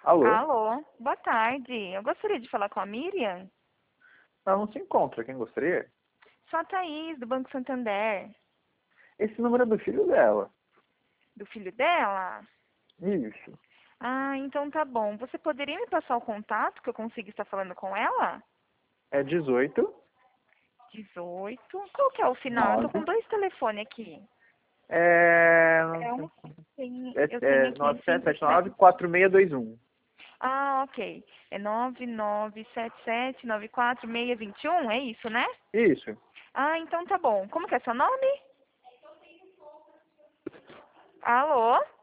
Alô? Alô, boa tarde. Eu gostaria de falar com a Miriam. Ela não se encontra. Quem gostaria? Sou a Thaís, do Banco Santander. Esse número é do filho dela. Do filho dela? Isso. Ah, então tá bom. Você poderia me passar o contato que eu consiga estar falando com ela? É 18 18. Qual que é o final? Eu tô 9. com dois telefones aqui. É. É um. Eu tenho É aqui 9779 4621. Ah, ok. É 997794621, é isso, né? Isso. Ah, então tá bom. Como que é seu nome? Alô?